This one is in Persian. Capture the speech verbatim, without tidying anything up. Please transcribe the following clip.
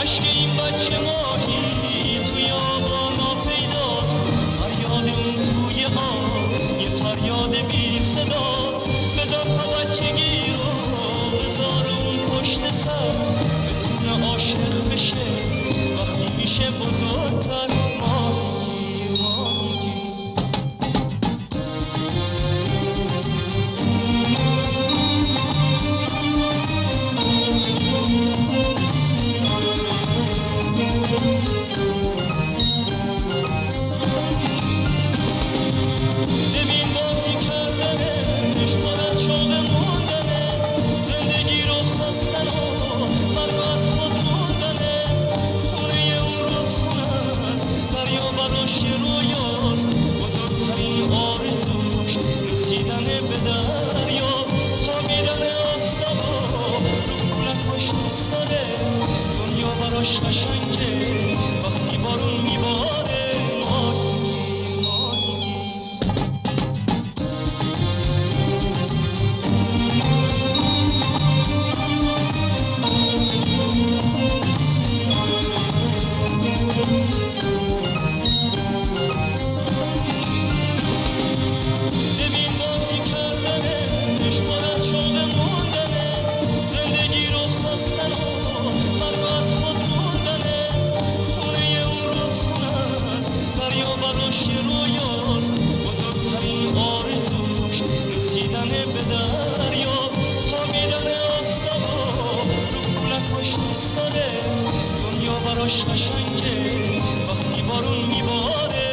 اشک این بچه ماهی توی آبانا پیداست، فریاد اون توی آب یه فریاد بی صداست. بذار تا بچگی رو بذار اون پشت سر، بتونه عاشق بشه وقتی میشه بزرگتر. ماهی ماهی ببین بازی کردنش پر از شوق موندنه، زندگی رو خواستن و من رو از خود موندنه. خونه اون رودخونه است، دریا براش یه رویاست، بزرگترین آرزوش رسیدن به دریاست. تابیدن آفتابا رو کولکاش دوست داره، دنیا براش قشنگه وقتی بارون میباره. ماهی ماهی ببین بازی کردنش پر از شوق موندنه، زندگی رو خواستن و من رو از خود موندنه. خونه اون رودخونه است، دریا براش یه رویاست، بزرگترین آرزوش رسیدن به دریاست. تابیدن آفتابا رو کولکاش دوست داره، دنیا براش قشنگه وقتی بارون میباره.